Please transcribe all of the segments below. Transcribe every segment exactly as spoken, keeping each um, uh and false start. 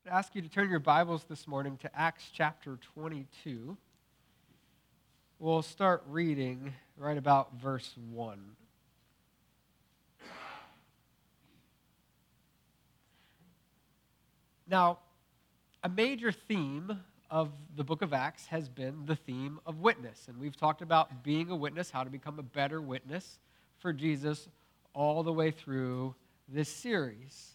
I ask you to turn your Bibles this morning to Acts chapter twenty-two. We'll start reading right about verse one. Now, a major theme of the book of Acts has been the theme of witness. And we've talked about being a witness, how to become a better witness for Jesus all the way through this series.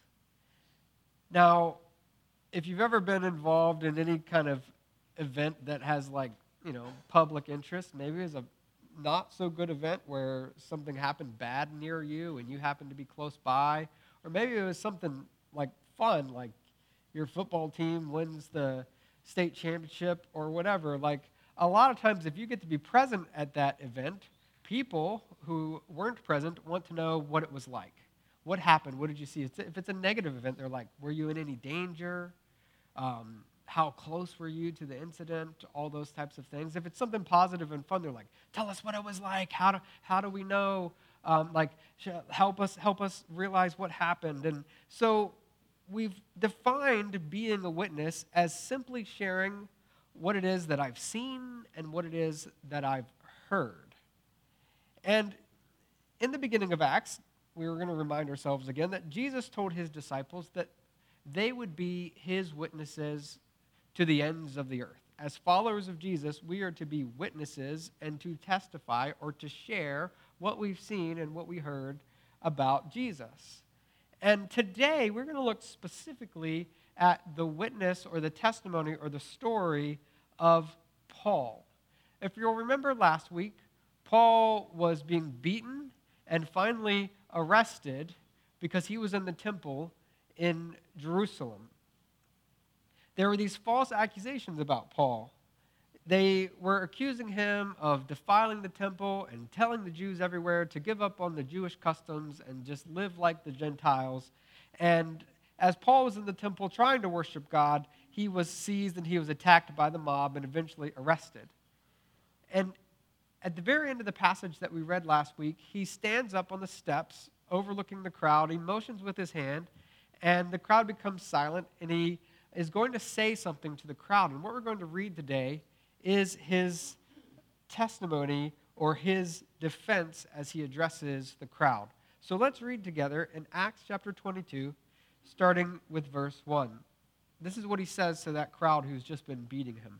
Now, if you've ever been involved in any kind of event that has like, you know, public interest, maybe it's a not so good event where something happened bad near you and you happen to be close by, or maybe it was something like fun, like your football team wins the state championship or whatever. Like a lot of times if you get to be present at that event, people who weren't present want to know what it was like. What happened? What did you see? If it's a negative event, they're like, were you in any danger? Um, how close were you to the incident? All those types of things. If it's something positive and fun, they're like, tell us what it was like. How do, how do we know? Um, like, help us, help us realize what happened. And so we've defined being a witness as simply sharing what it is that I've seen and what it is that I've heard. And in the beginning of Acts, we were going to remind ourselves again that Jesus told his disciples that they would be his witnesses to the ends of the earth. As followers of Jesus, we are to be witnesses and to testify or to share what we've seen and what we heard about Jesus. And today, we're going to look specifically at the witness or the testimony or the story of Paul. If you'll remember last week, Paul was being beaten and finally arrested because he was in the temple in Jerusalem. There were these false accusations about Paul. They were accusing him of defiling the temple and telling the Jews everywhere to give up on the Jewish customs and just live like the Gentiles. And as Paul was in the temple trying to worship God, he was seized and he was attacked by the mob and eventually arrested. And at the very end of the passage that we read last week, he stands up on the steps overlooking the crowd. He motions with his hand, and the crowd becomes silent, and he is going to say something to the crowd. And what we're going to read today is his testimony or his defense as he addresses the crowd. So let's read together in Acts chapter twenty-two, starting with verse one. This is what he says to that crowd who's just been beating him.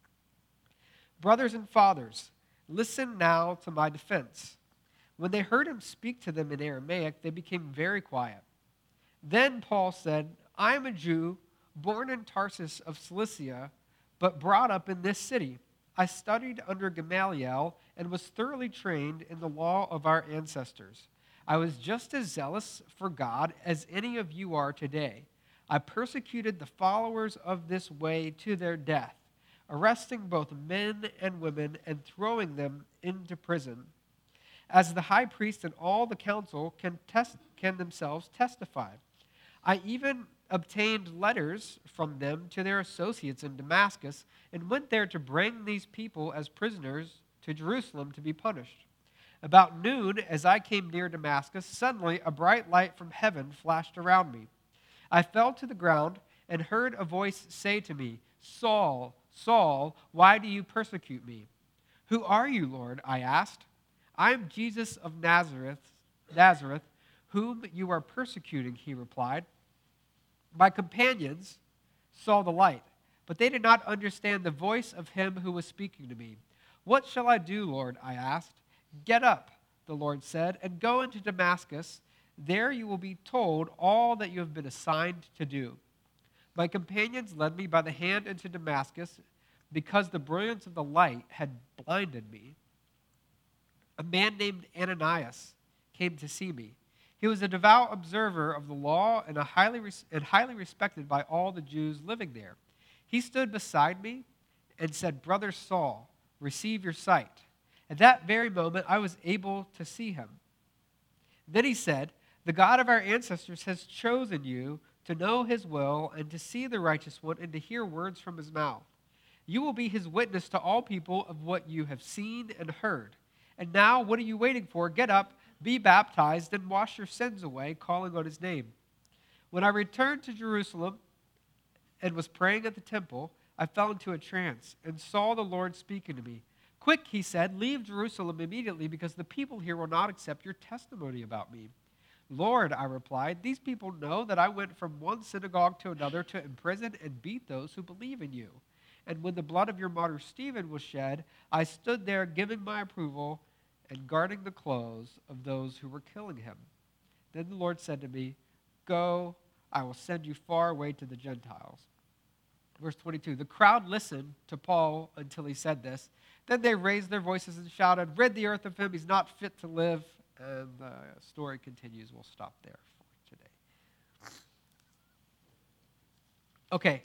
Brothers and fathers, listen now to my defense. When they heard him speak to them in Aramaic, they became very quiet. Then Paul said, I am a Jew, born in Tarsus of Cilicia, but brought up in this city. I studied under Gamaliel and was thoroughly trained in the law of our ancestors. I was just as zealous for God as any of you are today. I persecuted the followers of this way to their death, arresting both men and women and throwing them into prison. As the high priest and all the council can, test, can themselves testify. I even obtained letters from them to their associates in Damascus and went there to bring these people as prisoners to Jerusalem to be punished. About noon, as I came near Damascus, suddenly a bright light from heaven flashed around me. I fell to the ground and heard a voice say to me, Saul, Saul, why do you persecute me? Who are you, Lord? I asked. I am Jesus of Nazareth, Nazareth, whom you are persecuting, he replied. My companions saw the light, but they did not understand the voice of him who was speaking to me. What shall I do, Lord? I asked. Get up, the Lord said, and go into Damascus. There you will be told all that you have been assigned to do. My companions led me by the hand into Damascus because the brilliance of the light had blinded me. A man named Ananias came to see me. He was a devout observer of the law and, a highly res- and highly respected by all the Jews living there. He stood beside me and said, Brother Saul, receive your sight. At that very moment, I was able to see him. Then he said, the God of our ancestors has chosen you to know his will and to see the righteous one and to hear words from his mouth. You will be his witness to all people of what you have seen and heard. And now, what are you waiting for? Get up, be baptized, and wash your sins away, calling on his name. When I returned to Jerusalem, and was praying at the temple, I fell into a trance and saw the Lord speaking to me. Quick, he said, leave Jerusalem immediately because the people here will not accept your testimony about me. Lord, I replied, these people know that I went from one synagogue to another to imprison and beat those who believe in you. And when the blood of your martyr Stephen was shed, I stood there giving my approval and guarding the clothes of those who were killing him. Then the Lord said to me, go, I will send you far away to the Gentiles. Verse twenty-two, the crowd listened to Paul until he said this. Then they raised their voices and shouted, rid the earth of him, he's not fit to live. And the story continues. We'll stop there for today. Okay,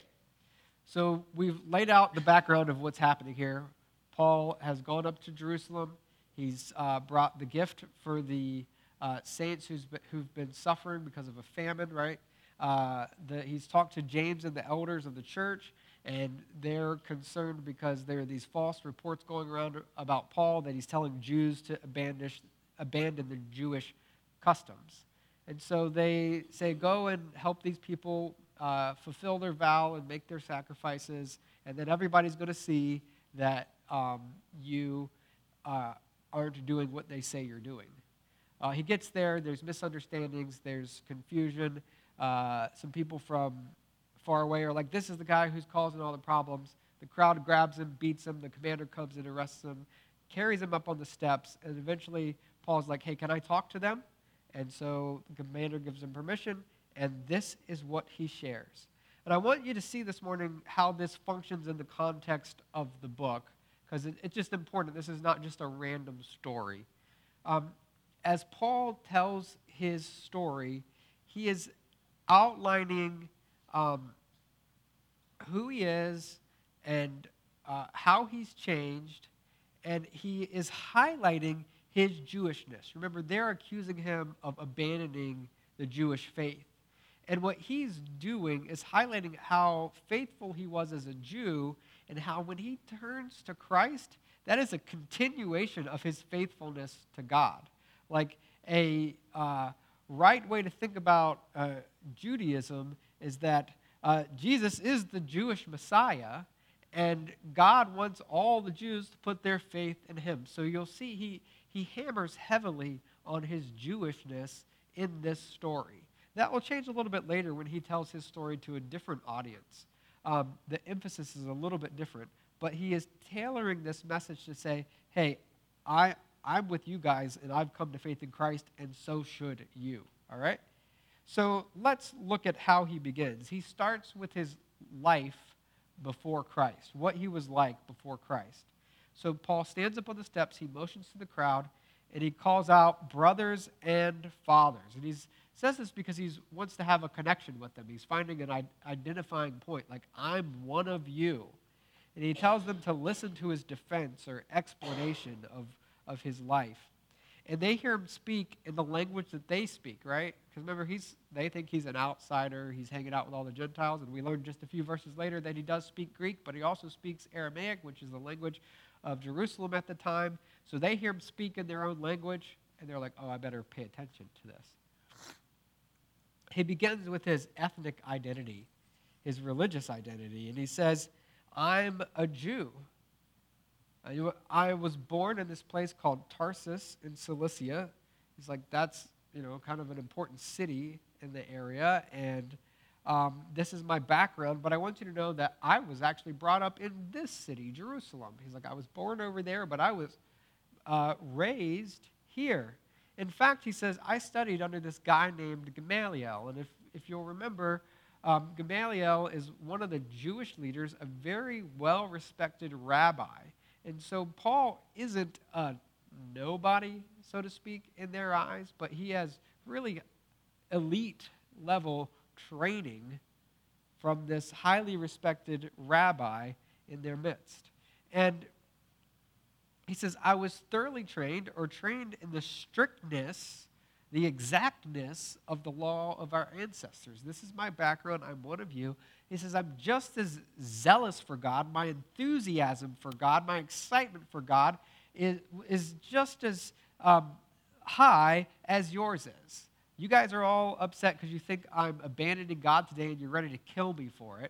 so we've laid out the background of what's happening here. Paul has gone up to Jerusalem. He's uh, brought the gift for the uh, saints who's been, who've been suffering because of a famine, right? Uh, the, he's talked to James and the elders of the church, and they're concerned because there are these false reports going around about Paul that he's telling Jews to abandon abandon the Jewish customs. And so they say, go and help these people uh, fulfill their vow and make their sacrifices, and then everybody's going to see that um, you uh, aren't doing what they say you're doing. Uh, he gets there, there's misunderstandings, there's confusion. Uh, some people from far away are like, this is the guy who's causing all the problems. The crowd grabs him, beats him, the commander comes and arrests him, carries him up on the steps, and eventually Paul's like, hey, can I talk to them? And so the commander gives him permission, and this is what he shares. And I want you to see this morning how this functions in the context of the book, because it, it's just important. This is not just a random story. Um, as Paul tells his story, he is outlining um, who he is and uh, how he's changed, and he is highlighting his Jewishness. Remember, they're accusing him of abandoning the Jewish faith. And what he's doing is highlighting how faithful he was as a Jew and how when he turns to Christ, that is a continuation of his faithfulness to God. Like a uh, right way to think about uh, Judaism is that uh, Jesus is the Jewish Messiah, and God wants all the Jews to put their faith in him. So you'll see he He hammers heavily on his Jewishness in this story. That will change a little bit later when he tells his story to a different audience. Um, the emphasis is a little bit different, but he is tailoring this message to say, hey, I, I'm with you guys, and I've come to faith in Christ, and so should you, all right? So let's look at how he begins. He starts with his life before Christ, what he was like before Christ. So Paul stands up on the steps, he motions to the crowd, and he calls out brothers and fathers. And he says this because he wants to have a connection with them. He's finding an identifying point, like, I'm one of you. And he tells them to listen to his defense or explanation of, of his life. And they hear him speak in the language that they speak, right? Because remember, he's they think he's an outsider. He's hanging out with all the Gentiles. And we learned just a few verses later that he does speak Greek, but he also speaks Aramaic, which is the language of Jerusalem at the time. So they hear him speak in their own language, and they're like, oh, I better pay attention to this. He begins with his ethnic identity, his religious identity, and he says, I'm a Jew. I was born in this place called Tarsus in Cilicia. He's like, that's, you know, kind of an important city in the area, and um, this is my background, but I want you to know that I was actually brought up in this city, Jerusalem. He's like, I was born over there, but I was uh, raised here. In fact, he says, I studied under this guy named Gamaliel, and if, if you'll remember, um, Gamaliel is one of the Jewish leaders, a very well-respected rabbi. And so Paul isn't a nobody, so to speak, in their eyes, but he has really elite level training from this highly respected rabbi in their midst. And he says, I was thoroughly trained or trained in the strictness, the exactness of the law of our ancestors. This is my background. I'm one of you. He says, I'm just as zealous for God. My enthusiasm for God, my excitement for God is, is just as um, high as yours is. You guys are all upset because you think I'm abandoning God today and you're ready to kill me for it.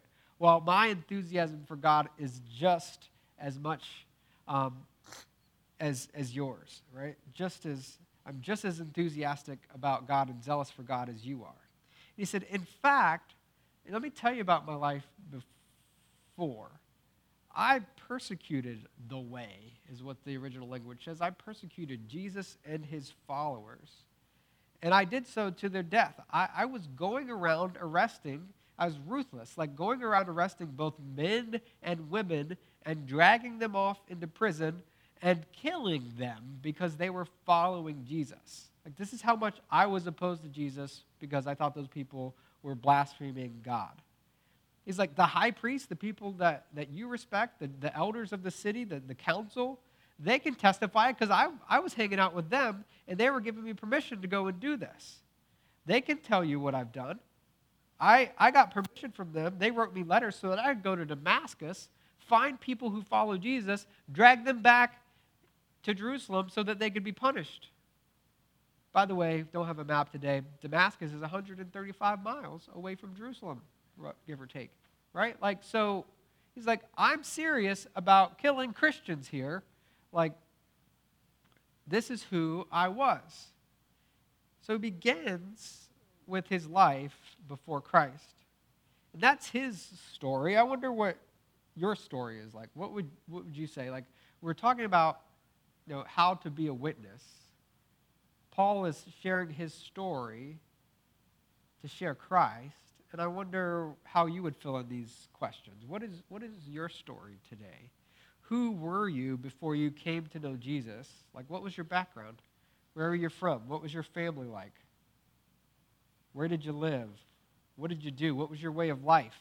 well, my enthusiasm for God is just as much um, as, as yours, right? Just as, I'm just as enthusiastic about God and zealous for God as you are. And he said, in fact, let me tell you about my life before. I persecuted the way, is what the original language says. I persecuted Jesus and his followers. And I did so to their death. I, I was going around arresting, I was ruthless, like going around arresting both men and women and dragging them off into prison and killing them because they were following Jesus. Like, this is how much I was opposed to Jesus because I thought those people were blaspheming God. He's like, the high priest, the people that, that you respect, the, the elders of the city, the, the council, they can testify because I, I was hanging out with them and they were giving me permission to go and do this. They can tell you what I've done. I, I got permission from them. They wrote me letters so that I could go to Damascus, find people who follow Jesus, drag them back to Jerusalem so that they could be punished. By the way, don't have a map today. Damascus is one hundred thirty-five miles away from Jerusalem, give or take, right? Like, so he's like, I'm serious about killing Christians here. Like, this is who I was. So he begins with his life before Christ. And that's his story. I wonder what your story is like. What would what would you say? Like, we're talking about, you know, how to be a witness. Paul is sharing his story to share Christ. And I wonder how you would fill in these questions. What is, what is your story today? Who were you before you came to know Jesus? Like, what was your background? Where are you from? What was your family like? Where did you live? What did you do? What was your way of life?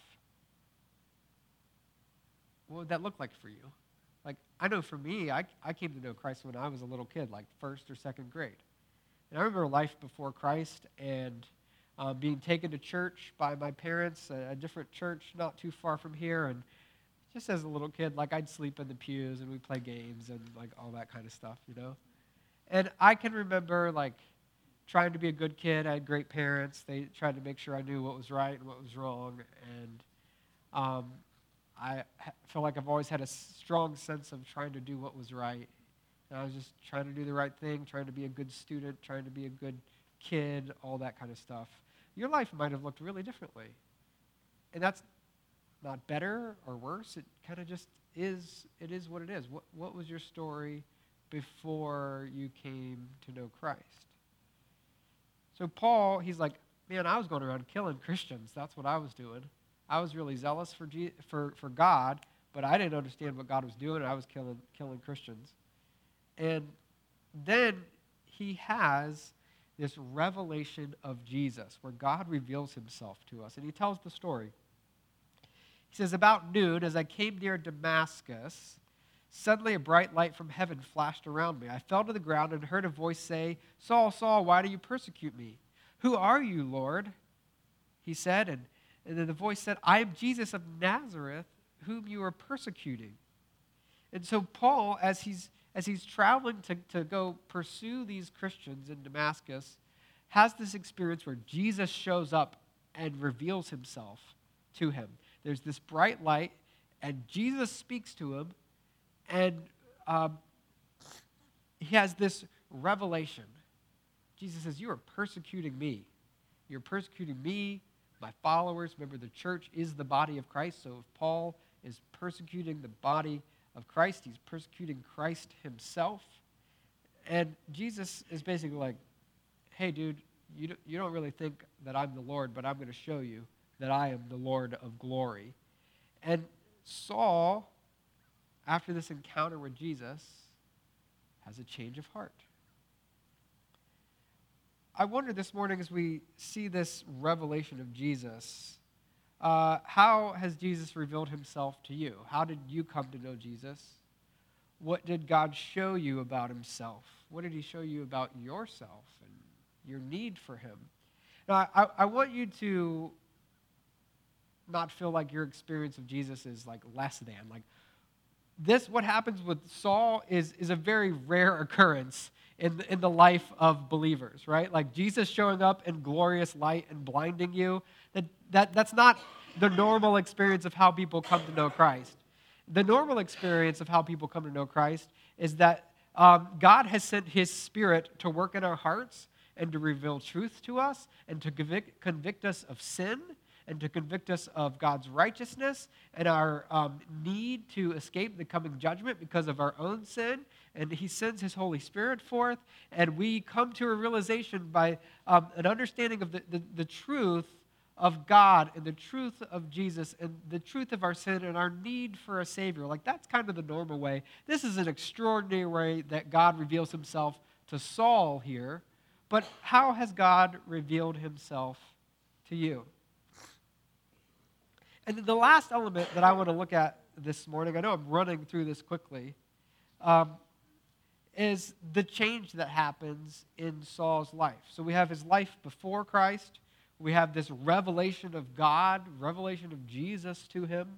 What would that look like for you? Like, I know for me, I, I came to know Christ when I was a little kid, like first or second grade. And I remember life before Christ and Uh, being taken to church by my parents, a, a different church not too far from here, and just as a little kid, like, I'd sleep in the pews and we'd play games and like all that kind of stuff, you know. And I can remember like trying to be a good kid. I had great parents. They tried to make sure I knew what was right and what was wrong, and um, I ha- feel like I've always had a strong sense of trying to do what was right. And I was just trying to do the right thing, trying to be a good student, trying to be a good kid, all that kind of stuff. Your life might have looked really differently. And that's not better or worse. It kind of just is, it is what it is. What, what was your story before you came to know Christ? So Paul, he's like, man, I was going around killing Christians. That's what I was doing. I was really zealous for, G- for, for God, but I didn't understand what God was doing. I was killing, killing Christians. And then he has this revelation of Jesus, where God reveals himself to us. And he tells the story. He says, about noon, as I came near Damascus, suddenly a bright light from heaven flashed around me. I fell to the ground and heard a voice say, Saul, Saul, why do you persecute me? Who are you, Lord? He said, and, and then the voice said, I am Jesus of Nazareth, whom you are persecuting. And so Paul, as he's as he's traveling to, to go pursue these Christians in Damascus, has this experience where Jesus shows up and reveals himself to him. There's this bright light, and Jesus speaks to him, and um, he has this revelation. Jesus says, you are persecuting me. You're persecuting me, my followers. Remember, the church is the body of Christ, so if Paul is persecuting the body of Christ, he's persecuting Christ himself. And Jesus is basically like, hey, dude, you don't, you don't really think that I'm the Lord, but I'm going to show you that I am the Lord of glory. And Saul, after this encounter with Jesus, has a change of heart. I wonder this morning as we see this revelation of Jesus, Uh, how has Jesus revealed himself to you? How did you come to know Jesus? What did God show you about himself? What did he show you about yourself and your need for him? Now, I, I want you to not feel like your experience of Jesus is like less than. Like this, what happens with Saul is, is a very rare occurrence in the, in the life of believers, right? Like Jesus showing up in glorious light and blinding you. That, that that's not the normal experience of how people come to know Christ. The normal experience of how people come to know Christ is that um, God has sent his Spirit to work in our hearts and to reveal truth to us and to convict, convict us of sin and to convict us of God's righteousness and our um, need to escape the coming judgment because of our own sin. And he sends his Holy Spirit forth, and we come to a realization by um, an understanding of the, the, the truth of God and the truth of Jesus and the truth of our sin and our need for a Savior. Like, that's kind of the normal way. This is an extraordinary way that God reveals himself to Saul here. But how has God revealed himself to you? And the last element that I want to look at this morning, I know I'm running through this quickly, um, is the change that happens in Saul's life. So we have his life before Christ. We have this revelation of God, revelation of Jesus to him.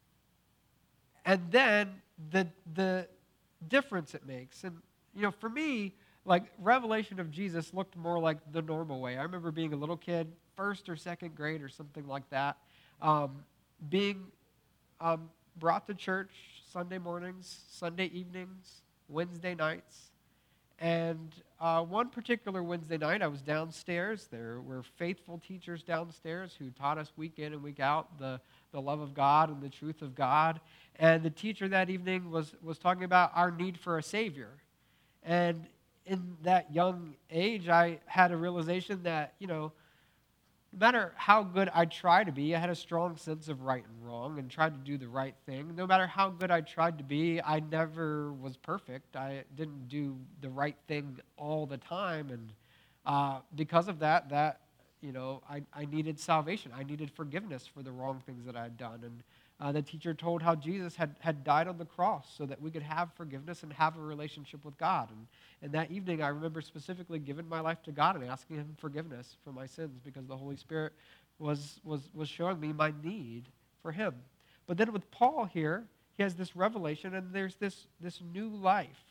And then the, the difference it makes. And, you know, for me, like, revelation of Jesus looked more like the normal way. I remember being a little kid, first or second grade or something like that, um, being um, brought to church Sunday mornings, Sunday evenings, Wednesday nights. And uh, one particular Wednesday night, I was downstairs. There were faithful teachers downstairs who taught us week in and week out the, the love of God and the truth of God. And the teacher that evening was, was talking about our need for a Savior. And in that young age, I had a realization that, you know, no matter how good I tried to be, I had a strong sense of right and wrong and tried to do the right thing. No matter how good I tried to be, I never was perfect. I didn't do the right thing all the time. And uh, because of that, that, you know, I, I needed salvation. I needed forgiveness for the wrong things that I had done. And uh, the teacher told how Jesus had, had died on the cross so that we could have forgiveness and have a relationship with God. And, and that evening, I remember specifically giving my life to God and asking him forgiveness for my sins because the Holy Spirit was, was, was showing me my need for him. But then with Paul here, he has this revelation and there's this, this new life.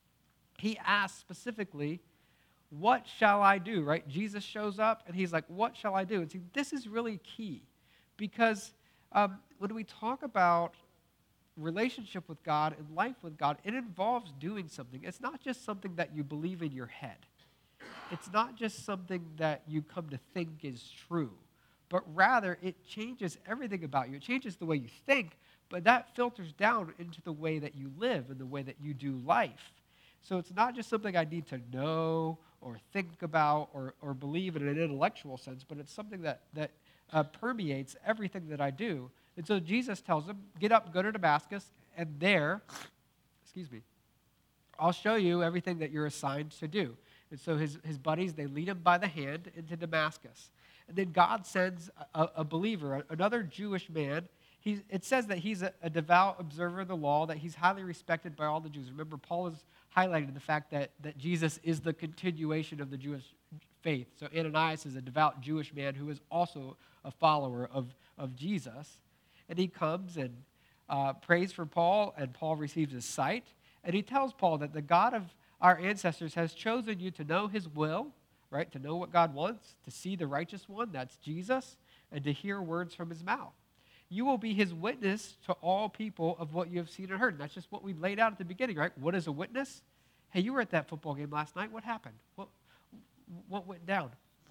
He asks specifically, what shall I do, right? Jesus shows up and he's like, what shall I do? And see, this is really key because um, when we talk about relationship with God and life with God, it involves doing something. It's not just something that you believe in your head. It's not just something that you come to think is true, but rather it changes everything about you. It changes the way you think, but that filters down into the way that you live and the way that you do life. So it's not just something I need to know or think about or, or believe in an intellectual sense, but it's something that, that uh, permeates everything that I do. And so Jesus tells him, get up, go to Damascus, and there, excuse me, I'll show you everything that you're assigned to do. And so his, his buddies, they lead him by the hand into Damascus. And then God sends a, a believer, another Jewish man. He, it says that he's a, a devout observer of the law, that he's highly respected by all the Jews. Remember, Paul has highlighted the fact that, that Jesus is the continuation of the Jewish faith. So Ananias is a devout Jewish man who is also a follower of, of Jesus. And he comes and uh, prays for Paul, and Paul receives his sight. And he tells Paul that the God of our ancestors has chosen you to know his will, right? To know what God wants, to see the righteous one, that's Jesus, and to hear words from his mouth. You will be his witness to all people of what you have seen and heard. And that's just what we laid out at the beginning, right? What is a witness? Hey, you were at that football game last night. What happened? What, what went down?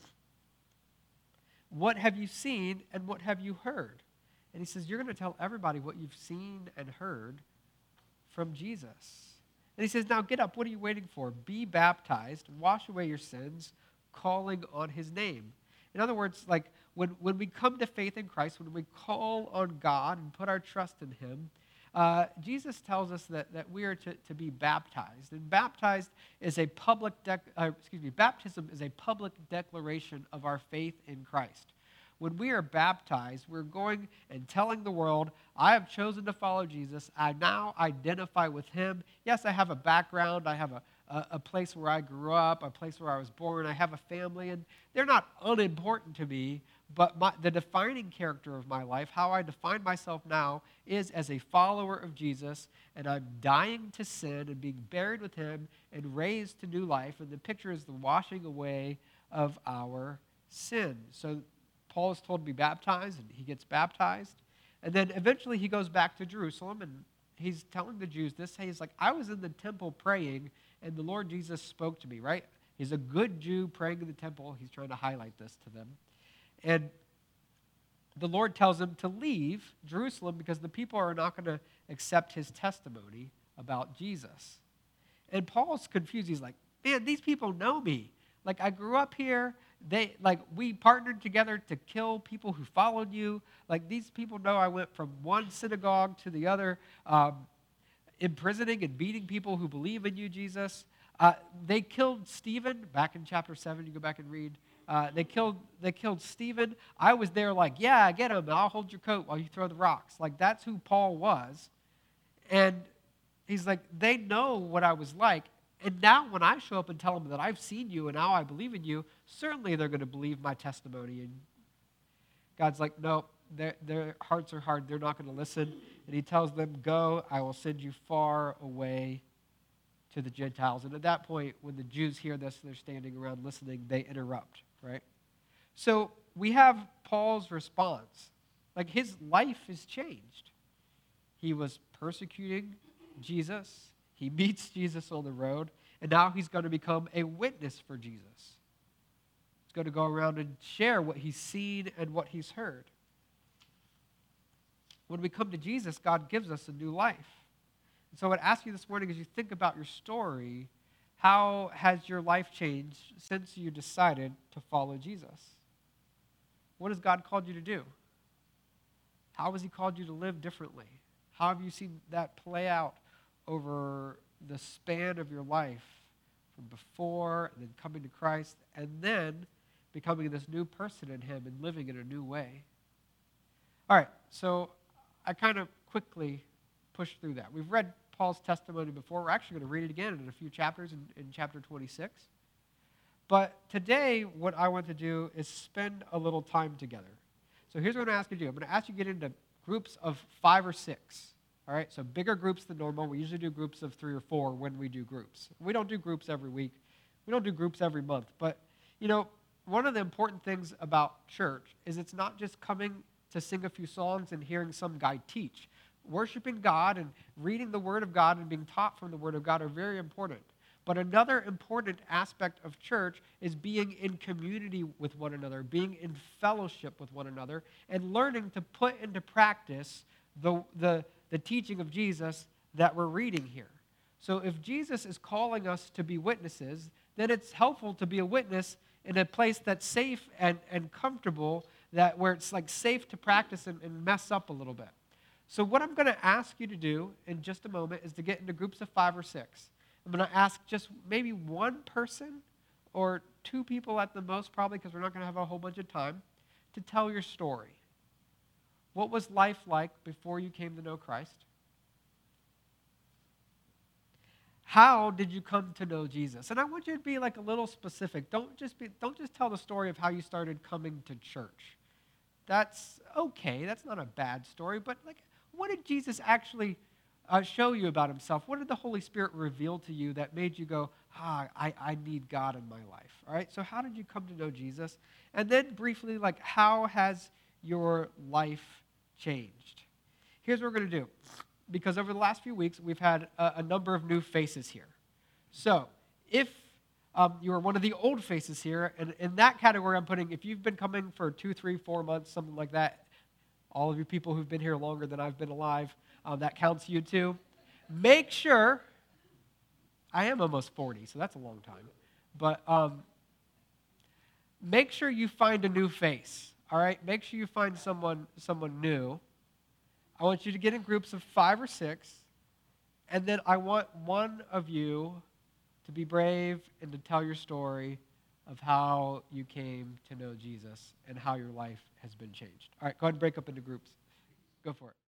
What have you seen and what have you heard? And he says, you're going to tell everybody what you've seen and heard from Jesus. And he says, now get up. What are you waiting for? Be baptized, wash away your sins, calling on his name. In other words, like when, when we come to faith in Christ, when we call on God and put our trust in him, uh, Jesus tells us that, that we are to, to be baptized. And baptized is a public, dec- uh, excuse me, baptism is a public declaration of our faith in Christ. When we are baptized, we're going and telling the world, I have chosen to follow Jesus. I now identify with him. Yes, I have a background. I have a, a, a place where I grew up, a place where I was born. I have a family, and they're not unimportant to me, but my, the defining character of my life, how I define myself now, is as a follower of Jesus, and I'm dying to sin and being buried with him and raised to new life. And the picture is the washing away of our sin. So Paul is told to be baptized, and he gets baptized. And then eventually he goes back to Jerusalem, and he's telling the Jews this. Hey, he's like, I was in the temple praying, and the Lord Jesus spoke to me, right? He's a good Jew praying in the temple. He's trying to highlight this to them. And the Lord tells him to leave Jerusalem because the people are not going to accept his testimony about Jesus. And Paul's confused. He's like, man, these people know me. Like, I grew up here. They, like, we partnered together to kill people who followed you. Like, these people know I went from one synagogue to the other, um, imprisoning and beating people who believe in you, Jesus. Uh, they killed Stephen, back in chapter seven. You go back and read. Uh, they killed they killed Stephen. I was there like, yeah, get him. I'll hold your coat while you throw the rocks. Like, that's who Paul was. And he's like, they know what I was like. And now when I show up and tell them that I've seen you and now I believe in you, certainly they're going to believe my testimony. And God's like, no, their, their hearts are hard. They're not going to listen. And he tells them, go, I will send you far away to the Gentiles. And at that point, when the Jews hear this, they're standing around listening, they interrupt, right? So we have Paul's response. Like, his life is changed. He was persecuting Jesus. He meets Jesus on the road, and now he's going to become a witness for Jesus. He's going to go around and share what he's seen and what he's heard. When we come to Jesus, God gives us a new life. And so I would ask you this morning, as you think about your story, how has your life changed since you decided to follow Jesus? What has God called you to do? How has he called you to live differently? How have you seen that play out over the span of your life from before and then coming to Christ and then becoming this new person in him and living in a new way? All right, so I kind of quickly pushed through that. We've read Paul's testimony before. We're actually going to read it again in a few chapters in, in chapter twenty-six. But today, what I want to do is spend a little time together. So here's what I'm going to ask you to do. I'm going to ask you to get into groups of five or six. All right, so bigger groups than normal. We usually do groups of three or four when we do groups. We don't do groups every week. We don't do groups every month. But, you know, one of the important things about church is it's not just coming to sing a few songs and hearing some guy teach. Worshiping God and reading the Word of God and being taught from the Word of God are very important. But another important aspect of church is being in community with one another, being in fellowship with one another, and learning to put into practice the the the teaching of Jesus that we're reading here. So if Jesus is calling us to be witnesses, then it's helpful to be a witness in a place that's safe and, and comfortable, that where it's like safe to practice and, and mess up a little bit. So what I'm going to ask you to do in just a moment is to get into groups of five or six. I'm going to ask just maybe one person or two people at the most, probably because we're not going to have a whole bunch of time, to tell your story. What was life like before you came to know Christ? How did you come to know Jesus? And I want you to be like a little specific. Don't just be don't just tell the story of how you started coming to church. That's okay. That's not a bad story, but like, what did Jesus actually uh, show you about himself? What did the Holy Spirit reveal to you that made you go, ah, I, I need God in my life? All right, so how did you come to know Jesus? And then briefly, like, how has your life changed? Here's what we're going to do. Because over the last few weeks, we've had a, a number of new faces here. So if um, you are one of the old faces here, and in that category I'm putting, if you've been coming for two, three, four months, something like that, all of you people who've been here longer than I've been alive, um, that counts you too. Make sure, I am almost forty, so that's a long time, but um, make sure you find a new face, all right? Make sure you find someone, someone new. I want you to get in groups of five or six, and then I want one of you to be brave and to tell your story of how you came to know Jesus and how your life has been changed. All right, go ahead and break up into groups. Go for it.